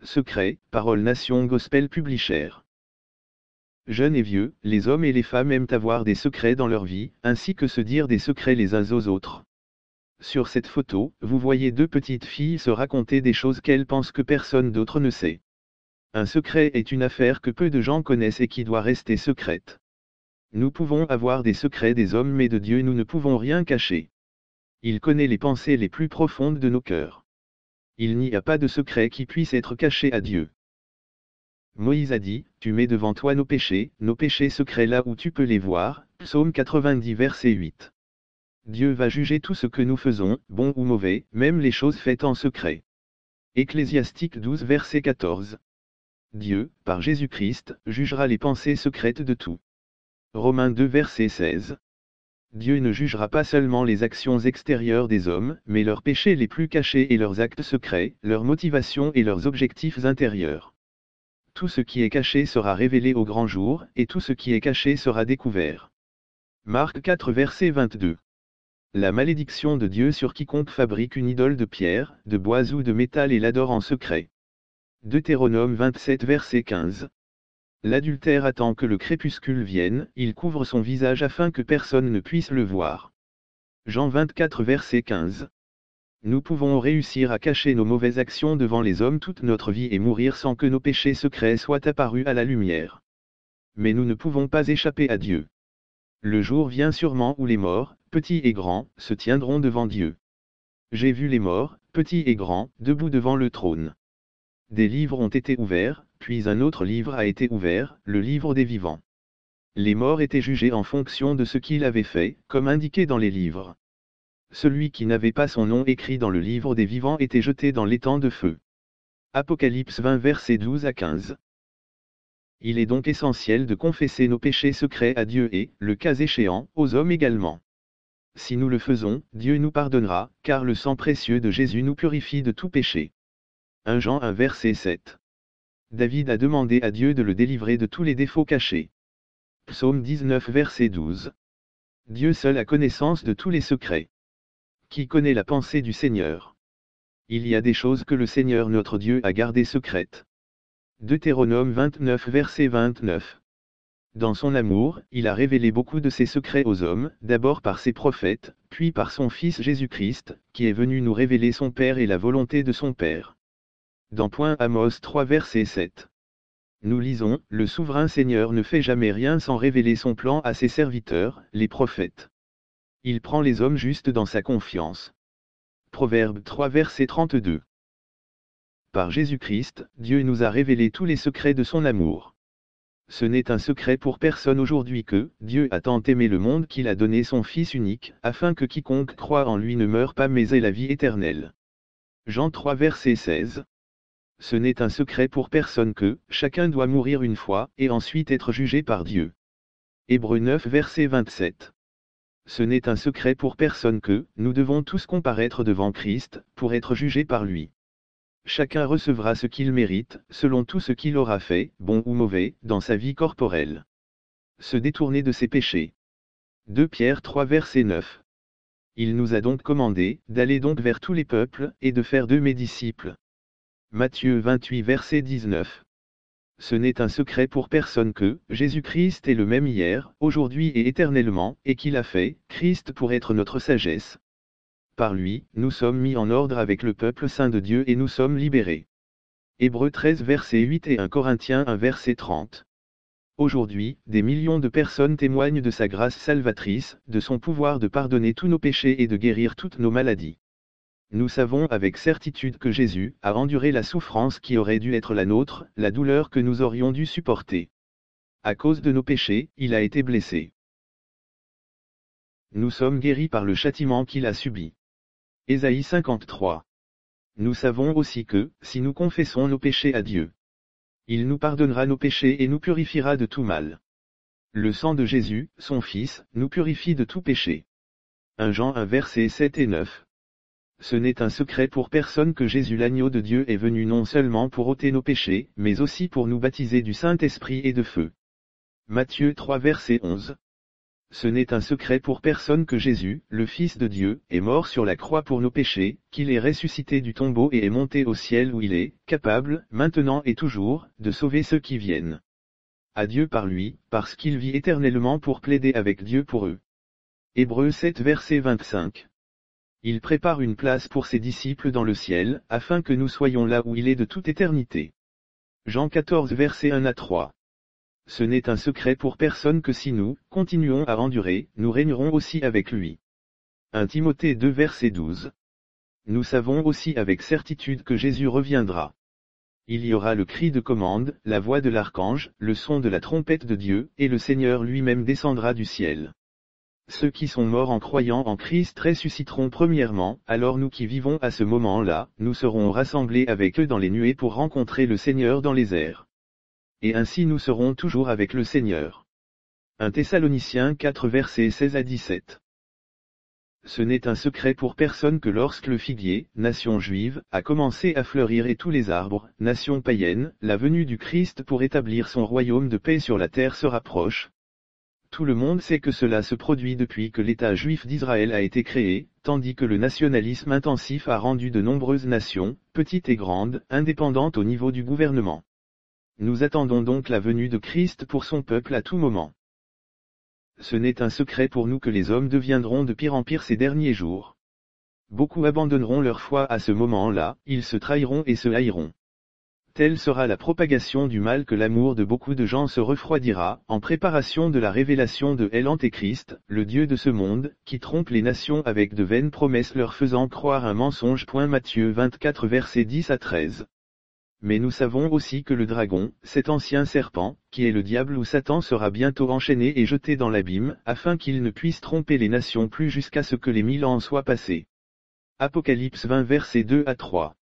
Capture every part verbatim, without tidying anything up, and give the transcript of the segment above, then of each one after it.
Secret, Parole Nation Gospel Publisher. Jeunes et vieux, les hommes et les femmes aiment avoir des secrets dans leur vie, ainsi que se dire des secrets les uns aux autres. Sur cette photo, vous voyez deux petites filles se raconter des choses qu'elles pensent que personne d'autre ne sait. Un secret est une affaire que peu de gens connaissent et qui doit rester secrète. Nous pouvons avoir des secrets des hommes, mais de Dieu nous ne pouvons rien cacher. Il connaît les pensées les plus profondes de nos cœurs. Il n'y a pas de secret qui puisse être caché à Dieu. Moïse a dit, tu mets devant toi nos péchés, nos péchés secrets là où tu peux les voir, Psaume quatre-vingt-dix verset huit. Dieu va juger tout ce que nous faisons, bon ou mauvais, même les choses faites en secret. Ecclésiastique douze verset quatorze. Dieu, par Jésus-Christ, jugera les pensées secrètes de tout. Romains deux verset seize. Dieu ne jugera pas seulement les actions extérieures des hommes, mais leurs péchés les plus cachés et leurs actes secrets, leurs motivations et leurs objectifs intérieurs. Tout ce qui est caché sera révélé au grand jour, et tout ce qui est caché sera découvert. Marc quatre verset vingt-deux. La malédiction de Dieu sur quiconque fabrique une idole de pierre, de bois ou de métal et l'adore en secret. Deutéronome vingt-sept verset quinze. L'adultère attend que le crépuscule vienne, il couvre son visage afin que personne ne puisse le voir. Jean vingt-quatre verset quinze. Nous pouvons réussir à cacher nos mauvaises actions devant les hommes toute notre vie et mourir sans que nos péchés secrets soient apparus à la lumière. Mais nous ne pouvons pas échapper à Dieu. Le jour vient sûrement où les morts, petits et grands, se tiendront devant Dieu. J'ai vu les morts, petits et grands, debout devant le trône. Des livres ont été ouverts, puis un autre livre a été ouvert, le livre des vivants. Les morts étaient jugés en fonction de ce qu'ils avaient fait, comme indiqué dans les livres. Celui qui n'avait pas son nom écrit dans le livre des vivants était jeté dans l'étang de feu. Apocalypse vingt versets douze à quinze. Il est donc essentiel de confesser nos péchés secrets à Dieu et, le cas échéant, aux hommes également. Si nous le faisons, Dieu nous pardonnera, car le sang précieux de Jésus nous purifie de tout péché. un Jean un verset sept. David a demandé à Dieu de le délivrer de tous les défauts cachés. Psaume dix-neuf verset douze. Dieu seul a connaissance de tous les secrets. Qui connaît la pensée du Seigneur? Il y a des choses que le Seigneur notre Dieu a gardées secrètes. Deutéronome vingt-neuf verset vingt-neuf. Dans son amour, il a révélé beaucoup de ses secrets aux hommes, d'abord par ses prophètes, puis par son Fils Jésus-Christ, qui est venu nous révéler son Père et la volonté de son Père. Dans Point Amos trois verset sept. Nous lisons, le souverain Seigneur ne fait jamais rien sans révéler son plan à ses serviteurs, les prophètes. Il prend les hommes justes dans sa confiance. Proverbe trois verset trente-deux. Par Jésus-Christ, Dieu nous a révélé tous les secrets de son amour. Ce n'est un secret pour personne aujourd'hui que, Dieu a tant aimé le monde qu'il a donné son Fils unique, afin que quiconque croit en lui ne meure pas mais ait la vie éternelle. Jean trois verset seize. Ce n'est un secret pour personne que, chacun doit mourir une fois, et ensuite être jugé par Dieu. Hébreux neuf verset vingt-sept. Ce n'est un secret pour personne que, nous devons tous comparaître devant Christ, pour être jugés par lui. Chacun recevra ce qu'il mérite, selon tout ce qu'il aura fait, bon ou mauvais, dans sa vie corporelle. Se détourner de ses péchés. deux Pierre trois verset neuf. Il nous a donc commandé, d'aller donc vers tous les peuples, et de faire d'eux mes disciples. Matthieu vingt-huit verset dix-neuf. Ce n'est un secret pour personne que, Jésus-Christ est le même hier, aujourd'hui et éternellement, et qu'il a fait, Christ pour être notre sagesse. Par lui, nous sommes mis en ordre avec le peuple saint de Dieu et nous sommes libérés. Hébreux treize verset huit et un Corinthiens un verset trente. Aujourd'hui, des millions de personnes témoignent de sa grâce salvatrice, de son pouvoir de pardonner tous nos péchés et de guérir toutes nos maladies. Nous savons avec certitude que Jésus a enduré la souffrance qui aurait dû être la nôtre, la douleur que nous aurions dû supporter. À cause de nos péchés, il a été blessé. Nous sommes guéris par le châtiment qu'il a subi. Ésaïe cinquante-trois. Nous savons aussi que, si nous confessons nos péchés à Dieu, il nous pardonnera nos péchés et nous purifiera de tout mal. Le sang de Jésus, son Fils, nous purifie de tout péché. un Jean un verset sept et neuf. Ce n'est un secret pour personne que Jésus l'agneau de Dieu est venu non seulement pour ôter nos péchés, mais aussi pour nous baptiser du Saint-Esprit et de feu. Matthieu trois verset onze. Ce n'est un secret pour personne que Jésus, le Fils de Dieu, est mort sur la croix pour nos péchés, qu'il est ressuscité du tombeau et est monté au ciel où il est, capable, maintenant et toujours, de sauver ceux qui viennent à Dieu par lui, parce qu'il vit éternellement pour plaider avec Dieu pour eux. Hébreux sept verset vingt-cinq. Il prépare une place pour ses disciples dans le ciel, afin que nous soyons là où il est de toute éternité. Jean quatorze verset un à trois. Ce n'est un secret pour personne que si nous continuons à endurer, nous régnerons aussi avec lui. un Timothée deux verset douze. Nous savons aussi avec certitude que Jésus reviendra. Il y aura le cri de commande, la voix de l'archange, le son de la trompette de Dieu, et le Seigneur lui-même descendra du ciel. Ceux qui sont morts en croyant en Christ ressusciteront premièrement, alors nous qui vivons à ce moment-là, nous serons rassemblés avec eux dans les nuées pour rencontrer le Seigneur dans les airs. Et ainsi nous serons toujours avec le Seigneur. un Thessaloniciens quatre versets seize à dix-sept. Ce n'est un secret pour personne que lorsque le figuier, nation juive, a commencé à fleurir et tous les arbres, nation païenne, la venue du Christ pour établir son royaume de paix sur la terre se rapproche. Tout le monde sait que cela se produit depuis que l'État juif d'Israël a été créé, tandis que le nationalisme intensif a rendu de nombreuses nations, petites et grandes, indépendantes au niveau du gouvernement. Nous attendons donc la venue de Christ pour son peuple à tout moment. Ce n'est un secret pour nous que les hommes deviendront de pire en pire ces derniers jours. Beaucoup abandonneront leur foi à ce moment-là, ils se trahiront et se haïront. Telle sera la propagation du mal que l'amour de beaucoup de gens se refroidira, en préparation de la révélation de l'Antéchrist, le Dieu de ce monde, qui trompe les nations avec de vaines promesses leur faisant croire un mensonge. Matthieu vingt-quatre versets dix à treize. Mais nous savons aussi que le dragon, cet ancien serpent, qui est le diable ou Satan sera bientôt enchaîné et jeté dans l'abîme, afin qu'il ne puisse tromper les nations plus jusqu'à ce que les mille ans soient passés. Apocalypse vingt versets deux à trois.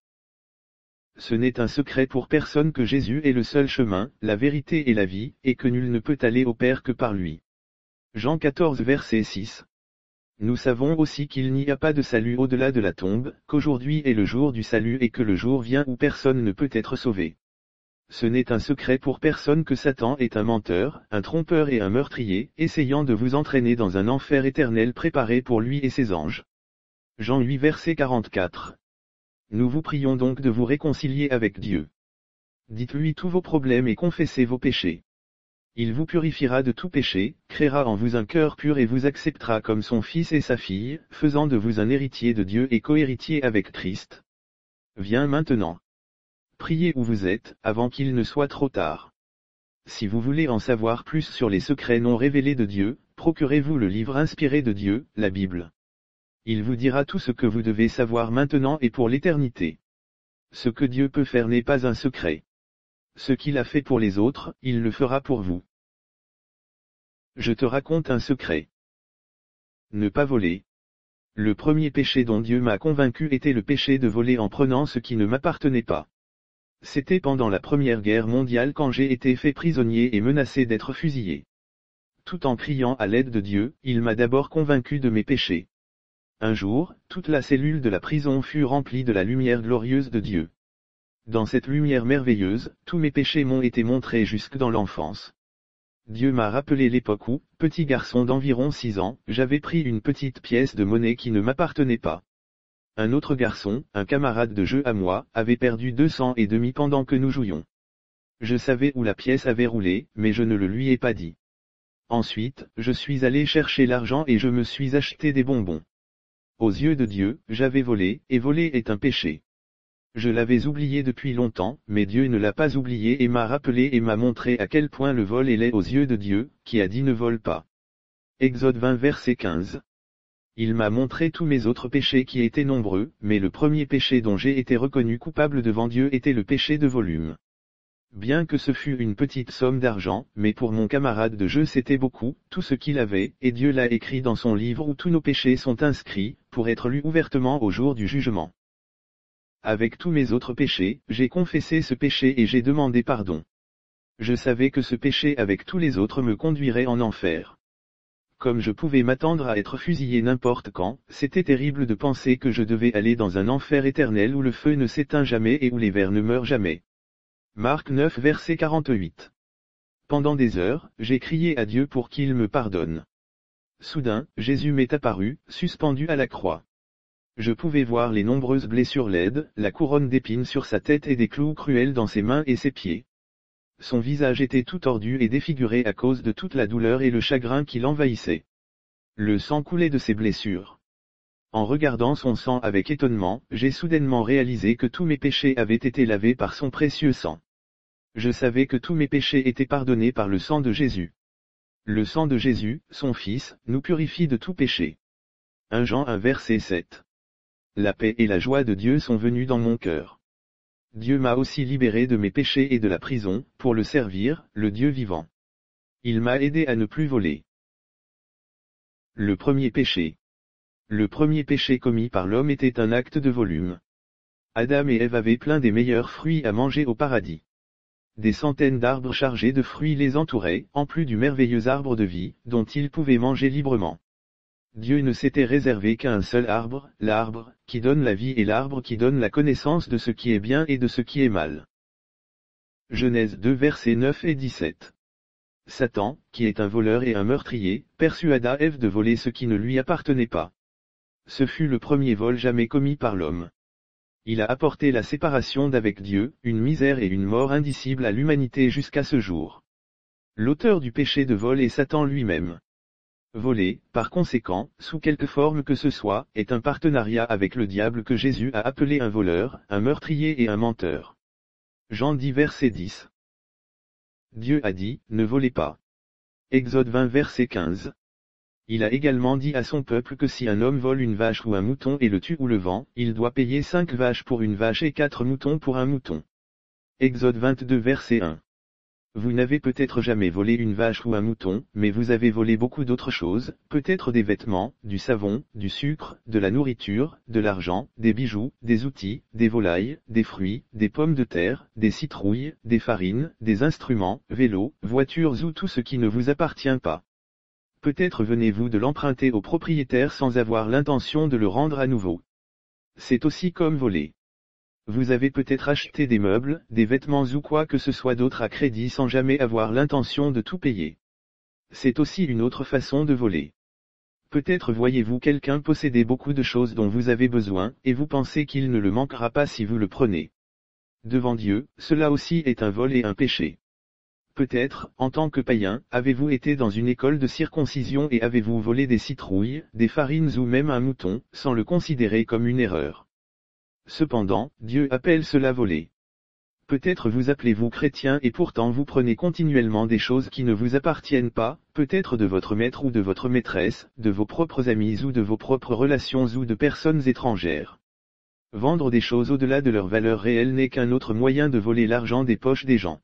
Ce n'est un secret pour personne que Jésus est le seul chemin, la vérité et la vie, et que nul ne peut aller au Père que par lui. Jean quatorze verset six. Nous savons aussi qu'il n'y a pas de salut au-delà de la tombe, qu'aujourd'hui est le jour du salut et que le jour vient où personne ne peut être sauvé. Ce n'est un secret pour personne que Satan est un menteur, un trompeur et un meurtrier, essayant de vous entraîner dans un enfer éternel préparé pour lui et ses anges. Jean huit verset quarante-quatre. Nous vous prions donc de vous réconcilier avec Dieu. Dites-lui tous vos problèmes et confessez vos péchés. Il vous purifiera de tout péché, créera en vous un cœur pur et vous acceptera comme son fils et sa fille, faisant de vous un héritier de Dieu et cohéritier avec Christ. Viens maintenant. Priez où vous êtes, avant qu'il ne soit trop tard. Si vous voulez en savoir plus sur les secrets non révélés de Dieu, procurez-vous le livre inspiré de Dieu, la Bible. Il vous dira tout ce que vous devez savoir maintenant et pour l'éternité. Ce que Dieu peut faire n'est pas un secret. Ce qu'il a fait pour les autres, il le fera pour vous. Je te raconte un secret. Ne pas voler. Le premier péché dont Dieu m'a convaincu était le péché de voler en prenant ce qui ne m'appartenait pas. C'était pendant la Première Guerre mondiale quand j'ai été fait prisonnier et menacé d'être fusillé. Tout en criant à l'aide de Dieu, il m'a d'abord convaincu de mes péchés. Un jour, toute la cellule de la prison fut remplie de la lumière glorieuse de Dieu. Dans cette lumière merveilleuse, tous mes péchés m'ont été montrés jusque dans l'enfance. Dieu m'a rappelé l'époque où, petit garçon d'environ six ans, j'avais pris une petite pièce de monnaie qui ne m'appartenait pas. Un autre garçon, un camarade de jeu à moi, avait perdu deux cents et demi pendant que nous jouions. Je savais où la pièce avait roulé, mais je ne le lui ai pas dit. Ensuite, je suis allé chercher l'argent et je me suis acheté des bonbons. Aux yeux de Dieu, j'avais volé, et voler est un péché. Je l'avais oublié depuis longtemps, mais Dieu ne l'a pas oublié et m'a rappelé et m'a montré à quel point le vol est laid aux yeux de Dieu, qui a dit ne vole pas. Exode vingt verset quinze. Il m'a montré tous mes autres péchés qui étaient nombreux, mais le premier péché dont j'ai été reconnu coupable devant Dieu était le péché de volume. Bien que ce fût une petite somme d'argent, mais pour mon camarade de jeu c'était beaucoup, tout ce qu'il avait, et Dieu l'a écrit dans son livre où tous nos péchés sont inscrits, pour être lus ouvertement au jour du jugement. Avec tous mes autres péchés, j'ai confessé ce péché et j'ai demandé pardon. Je savais que ce péché avec tous les autres me conduirait en enfer. Comme je pouvais m'attendre à être fusillé n'importe quand, c'était terrible de penser que je devais aller dans un enfer éternel où le feu ne s'éteint jamais et où les vers ne meurent jamais. Marc neuf verset quarante-huit. Pendant des heures, j'ai crié à Dieu pour qu'il me pardonne. Soudain, Jésus m'est apparu, suspendu à la croix. Je pouvais voir les nombreuses blessures laides, la couronne d'épines sur sa tête et des clous cruels dans ses mains et ses pieds. Son visage était tout tordu et défiguré à cause de toute la douleur et le chagrin qui l'envahissait. Le sang coulait de ses blessures. En regardant son sang avec étonnement, j'ai soudainement réalisé que tous mes péchés avaient été lavés par son précieux sang. Je savais que tous mes péchés étaient pardonnés par le sang de Jésus. Le sang de Jésus, son Fils, nous purifie de tout péché. un Jean un verset sept. La paix et la joie de Dieu sont venues dans mon cœur. Dieu m'a aussi libéré de mes péchés et de la prison, pour le servir, le Dieu vivant. Il m'a aidé à ne plus voler. Le premier péché. Le premier péché commis par l'homme était un acte de volume. Adam et Ève avaient plein des meilleurs fruits à manger au paradis. Des centaines d'arbres chargés de fruits les entouraient, en plus du merveilleux arbre de vie, dont ils pouvaient manger librement. Dieu ne s'était réservé qu'à un seul arbre, l'arbre, qui donne la vie et l'arbre qui donne la connaissance de ce qui est bien et de ce qui est mal. Genèse deux versets neuf et dix-sept. Satan, qui est un voleur et un meurtrier, persuada Ève de voler ce qui ne lui appartenait pas. Ce fut le premier vol jamais commis par l'homme. Il a apporté la séparation d'avec Dieu, une misère et une mort indicibles à l'humanité jusqu'à ce jour. L'auteur du péché de vol est Satan lui-même. Voler, par conséquent, sous quelque forme que ce soit, est un partenariat avec le diable que Jésus a appelé un voleur, un meurtrier et un menteur. Jean dix verset dix. Dieu a dit, ne volez pas. Exode vingt verset quinze. Il a également dit à son peuple que si un homme vole une vache ou un mouton et le tue ou le vend, il doit payer cinq vaches pour une vache et quatre moutons pour un mouton. Exode vingt-deux verset un. Vous n'avez peut-être jamais volé une vache ou un mouton, mais vous avez volé beaucoup d'autres choses, peut-être des vêtements, du savon, du sucre, de la nourriture, de l'argent, des bijoux, des outils, des volailles, des fruits, des pommes de terre, des citrouilles, des farines, des instruments, vélos, voitures ou tout ce qui ne vous appartient pas. Peut-être venez-vous de l'emprunter au propriétaire sans avoir l'intention de le rendre à nouveau. C'est aussi comme voler. Vous avez peut-être acheté des meubles, des vêtements ou quoi que ce soit d'autre à crédit sans jamais avoir l'intention de tout payer. C'est aussi une autre façon de voler. Peut-être voyez-vous quelqu'un posséder beaucoup de choses dont vous avez besoin, et vous pensez qu'il ne le manquera pas si vous le prenez. Devant Dieu, cela aussi est un vol et un péché. Peut-être, en tant que païen, avez-vous été dans une école de circoncision et avez-vous volé des citrouilles, des farines ou même un mouton, sans le considérer comme une erreur. Cependant, Dieu appelle cela voler. Peut-être vous appelez-vous chrétien et pourtant vous prenez continuellement des choses qui ne vous appartiennent pas, peut-être de votre maître ou de votre maîtresse, de vos propres amis ou de vos propres relations ou de personnes étrangères. Vendre des choses au-delà de leur valeur réelle n'est qu'un autre moyen de voler l'argent des poches des gens.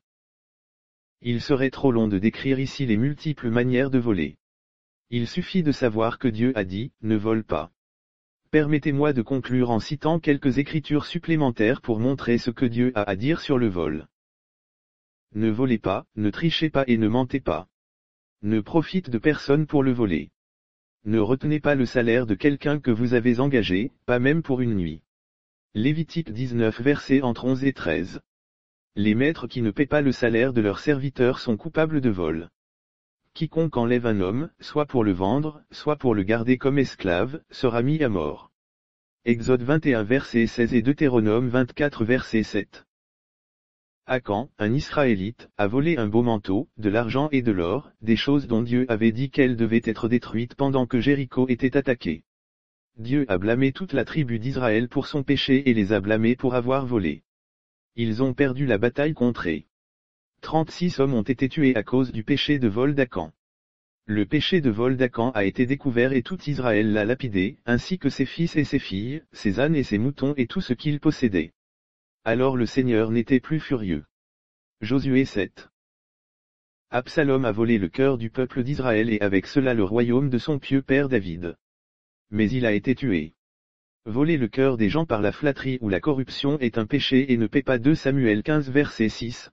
Il serait trop long de décrire ici les multiples manières de voler. Il suffit de savoir que Dieu a dit, ne vole pas. Permettez-moi de conclure en citant quelques écritures supplémentaires pour montrer ce que Dieu a à dire sur le vol. Ne volez pas, ne trichez pas et ne mentez pas. Ne profite de personne pour le voler. Ne retenez pas le salaire de quelqu'un que vous avez engagé, pas même pour une nuit. Lévitique dix-neuf versets entre onze et treize. Les maîtres qui ne paient pas le salaire de leurs serviteurs sont coupables de vol. Quiconque enlève un homme, soit pour le vendre, soit pour le garder comme esclave, sera mis à mort. Exode vingt et un verset seize et Deutéronome vingt-quatre verset sept. Akan, un Israélite, a volé un beau manteau, de l'argent et de l'or, des choses dont Dieu avait dit qu'elles devaient être détruites pendant que Jéricho était attaqué. Dieu a blâmé toute la tribu d'Israël pour son péché et les a blâmés pour avoir volé. Ils ont perdu la bataille contre eux. trente-six hommes ont été tués à cause du péché de vol d'Akan. Le péché de vol d'Akan a été découvert et tout Israël l'a lapidé, ainsi que ses fils et ses filles, ses ânes et ses moutons et tout ce qu'il possédait. Alors le Seigneur n'était plus furieux. Josué sept. Absalom a volé le cœur du peuple d'Israël et avec cela le royaume de son pieux père David. Mais il a été tué. Voler le cœur des gens par la flatterie ou la corruption est un péché et ne paie pas. deux Samuel quinze verset six.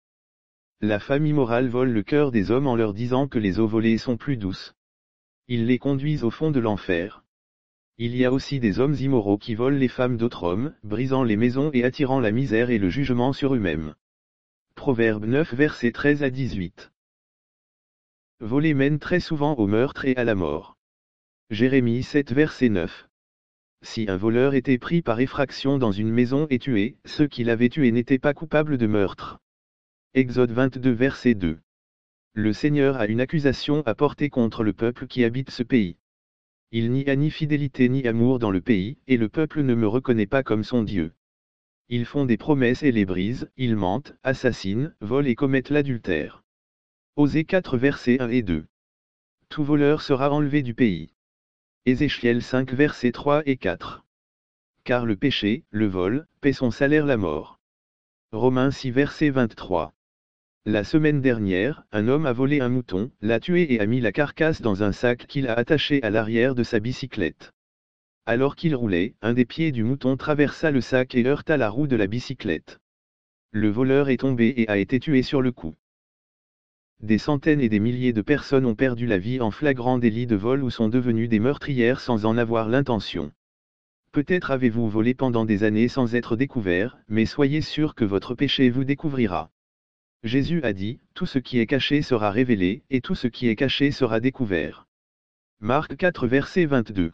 La femme immorale vole le cœur des hommes en leur disant que les eaux volées sont plus douces. Ils les conduisent au fond de l'enfer. Il y a aussi des hommes immoraux qui volent les femmes d'autres hommes, brisant les maisons et attirant la misère et le jugement sur eux-mêmes. Proverbe neuf verset treize à dix-huit. Voler mène très souvent au meurtre et à la mort. Jérémie sept verset neuf. Si un voleur était pris par effraction dans une maison et tué, ceux qui l'avaient tué n'étaient pas coupables de meurtre. Exode vingt-deux verset deux. Le Seigneur a une accusation à porter contre le peuple qui habite ce pays. Il n'y a ni fidélité ni amour dans le pays, et le peuple ne me reconnaît pas comme son Dieu. Ils font des promesses et les brisent, ils mentent, assassinent, volent et commettent l'adultère. Osée quatre versets un et deux. Tout voleur sera enlevé du pays. Ézéchiel cinq versets trois et quatre. Car le péché, le vol, paie son salaire la mort. Romains six verset vingt-trois. La semaine dernière, un homme a volé un mouton, l'a tué et a mis la carcasse dans un sac qu'il a attaché à l'arrière de sa bicyclette. Alors qu'il roulait, un des pieds du mouton traversa le sac et heurta la roue de la bicyclette. Le voleur est tombé et a été tué sur le coup. Des centaines et des milliers de personnes ont perdu la vie en flagrant délit de vol ou sont devenues des meurtrières sans en avoir l'intention. Peut-être avez-vous volé pendant des années sans être découvert, mais soyez sûr que votre péché vous découvrira. Jésus a dit, tout ce qui est caché sera révélé, et tout ce qui est caché sera découvert. Marc quatre verset vingt-deux.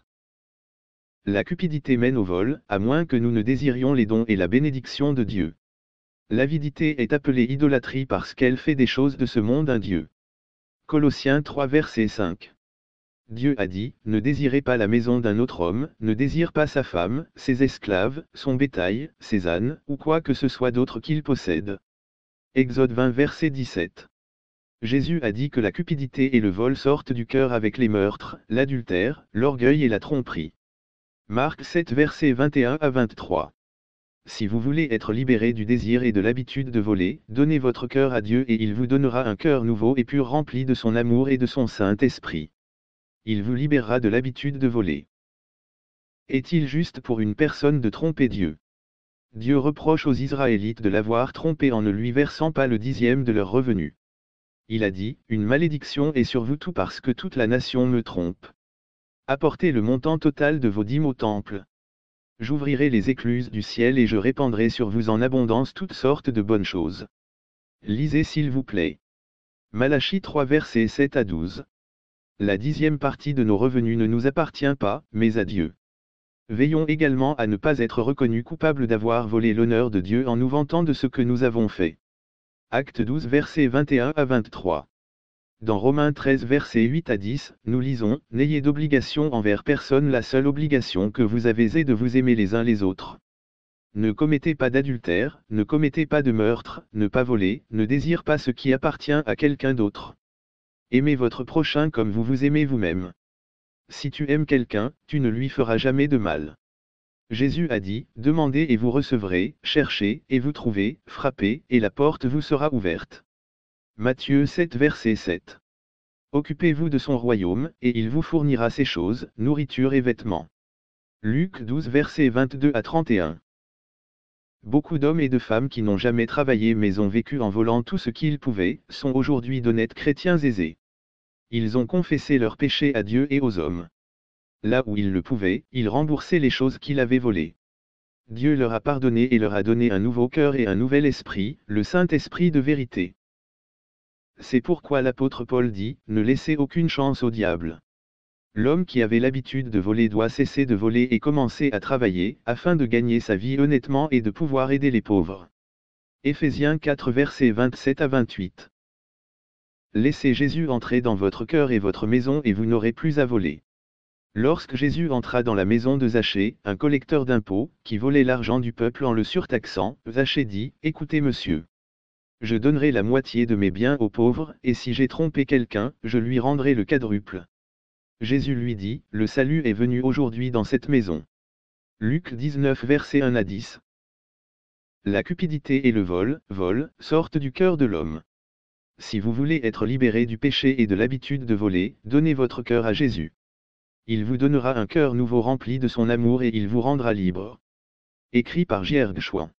La cupidité mène au vol, à moins que nous ne désirions les dons et la bénédiction de Dieu. L'avidité est appelée idolâtrie parce qu'elle fait des choses de ce monde un Dieu. Colossiens trois verset cinq. Dieu a dit, ne désirez pas la maison d'un autre homme, ne désire pas sa femme, ses esclaves, son bétail, ses ânes, ou quoi que ce soit d'autre qu'il possède. Exode vingt verset dix-sept. Jésus a dit que la cupidité et le vol sortent du cœur avec les meurtres, l'adultère, l'orgueil et la tromperie. Marc sept verset vingt et un à vingt-trois. Si vous voulez être libéré du désir et de l'habitude de voler, donnez votre cœur à Dieu et il vous donnera un cœur nouveau et pur rempli de son amour et de son Saint-Esprit. Il vous libérera de l'habitude de voler. Est-il juste pour une personne de tromper Dieu? Dieu reproche aux Israélites de l'avoir trompé en ne lui versant pas le dixième de leurs revenus. Il a dit, une malédiction est sur vous tout parce que toute la nation me trompe. Apportez le montant total de vos dîmes au temple. J'ouvrirai les écluses du ciel et je répandrai sur vous en abondance toutes sortes de bonnes choses. Lisez s'il vous plaît. Malachie trois versets sept à douze. La dixième partie de nos revenus ne nous appartient pas, mais à Dieu. Veillons également à ne pas être reconnus coupables d'avoir volé l'honneur de Dieu en nous vantant de ce que nous avons fait. Acte douze versets vingt et un à vingt-trois. Dans Romains treize versets huit à dix, nous lisons, « N'ayez d'obligation envers personne, la seule obligation que vous avez est de vous aimer les uns les autres. Ne commettez pas d'adultère, ne commettez pas de meurtre, ne pas voler, ne désire pas ce qui appartient à quelqu'un d'autre. Aimez votre prochain comme vous vous aimez vous-même. Si tu aimes quelqu'un, tu ne lui feras jamais de mal. » Jésus a dit, « Demandez et vous recevrez, cherchez et vous trouvez, frappez et la porte vous sera ouverte. » Matthieu sept verset sept. Occupez-vous de son royaume, et il vous fournira ces choses, nourriture et vêtements. Luc douze versets vingt-deux à trente et un. Beaucoup d'hommes et de femmes qui n'ont jamais travaillé mais ont vécu en volant tout ce qu'ils pouvaient, sont aujourd'hui d'honnêtes chrétiens aisés. Ils ont confessé leurs péchés à Dieu et aux hommes. Là où ils le pouvaient, ils remboursaient les choses qu'ils avaient volées. Dieu leur a pardonné et leur a donné un nouveau cœur et un nouvel esprit, le Saint-Esprit de vérité. C'est pourquoi l'apôtre Paul dit, ne laissez aucune chance au diable. L'homme qui avait l'habitude de voler doit cesser de voler et commencer à travailler, afin de gagner sa vie honnêtement et de pouvoir aider les pauvres. Éphésiens quatre versets vingt-sept à vingt-huit. Laissez Jésus entrer dans votre cœur et votre maison et vous n'aurez plus à voler. Lorsque Jésus entra dans la maison de Zachée, un collecteur d'impôts, qui volait l'argent du peuple en le surtaxant, Zachée dit, « Écoutez monsieur. Je donnerai la moitié de mes biens aux pauvres, et si j'ai trompé quelqu'un, je lui rendrai le quadruple. » Jésus lui dit, « Le salut est venu aujourd'hui dans cette maison. » Luc dix-neuf versets un à dix. La cupidité et le vol, vol, sortent du cœur de l'homme. Si vous voulez être libéré du péché et de l'habitude de voler, donnez votre cœur à Jésus. Il vous donnera un cœur nouveau rempli de son amour et il vous rendra libre. Écrit par J R Chouan.